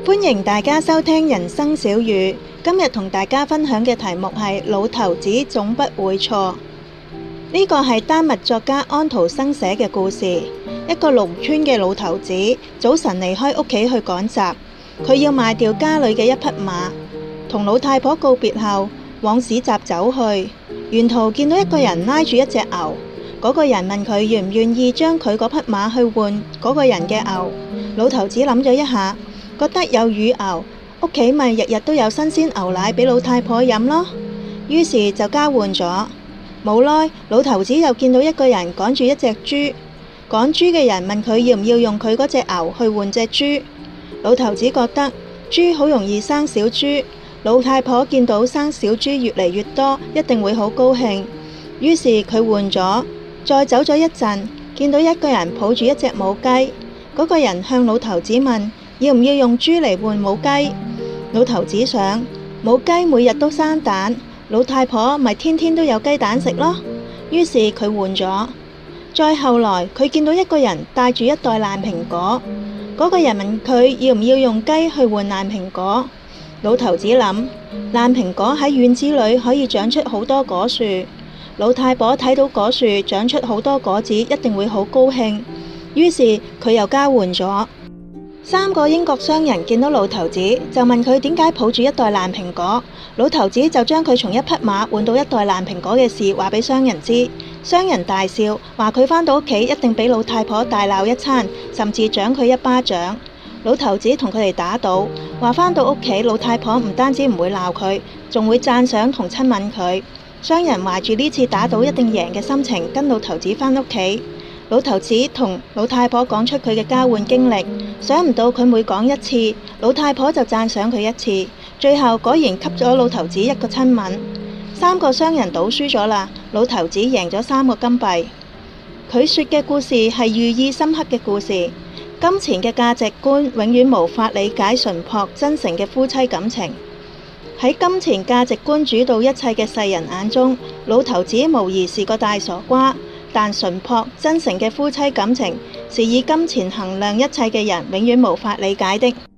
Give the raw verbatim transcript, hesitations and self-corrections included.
歡迎大家收聽人生小語。今日同大家分享嘅題目係老頭子總不會錯。呢個係丹麥作家安徒生寫嘅故事。一個農村嘅老頭子早晨離開屋企去趕集，佢要賣掉家裏嘅一匹馬。同老太婆告別後，往市集走去，沿途見到一個人拉住一隻牛。嗰個人問佢願唔願意將佢嗰匹馬去換嗰個人嘅牛。老頭子諗咗一下，覺得有乳牛，屋企咪日日都有新鮮牛奶俾老太婆飲咯，於是就交換咗。冇耐，老頭子又見到一個人趕住一隻豬，趕豬嘅人問佢要唔要用佢嗰隻牛去換隻豬。老頭子覺得豬好容易生小豬，老太婆見到生小豬越嚟越多，一定會好高興，於是佢換咗。再走咗一陣，見到一個人抱住一隻母雞，嗰個人向老頭子問要唔要用豬嚟換母雞。老頭子想，母雞每日都生蛋，老太婆咪天天都有雞蛋食咯，於是佢換咗。再後來，佢見到一個人帶住一袋爛蘋果，嗰個人問佢要唔要用雞去換爛蘋果。老頭子諗，爛蘋果喺院子裏可以長出好多果樹，老太婆睇到果樹長出好多果子，一定會好高興，於是佢又交換咗。三個英國商人見到老頭子，就問佢點解抱住一袋爛蘋果。老頭子就將佢從一匹馬換到一袋爛蘋果嘅事話俾商人知。商人大笑，話佢返到屋企一定俾老太婆大鬧一餐，甚至掌佢一巴掌。老頭子同佢哋打賭，話返到屋企老太婆唔單止唔會鬧佢，仲會讚賞同親吻佢。商人懷住呢次打賭一定贏嘅心情，跟老頭子返屋企。老頭子同老太婆講出佢嘅交換經歷，想唔到佢每講一次，老太婆就讚賞佢一次，最後果然給咗老頭子一個親吻。三個商人賭輸咗啦，老頭子贏咗三個金幣。佢說嘅故事係寓意深刻嘅故事。金錢嘅價值觀永遠無法理解純樸真誠嘅夫妻感情。喺金錢價值觀主導一切嘅世人眼中，老頭子無疑是個大傻瓜。但純樸真誠嘅夫妻感情，是以金錢衡量一切嘅人永遠無法理解的。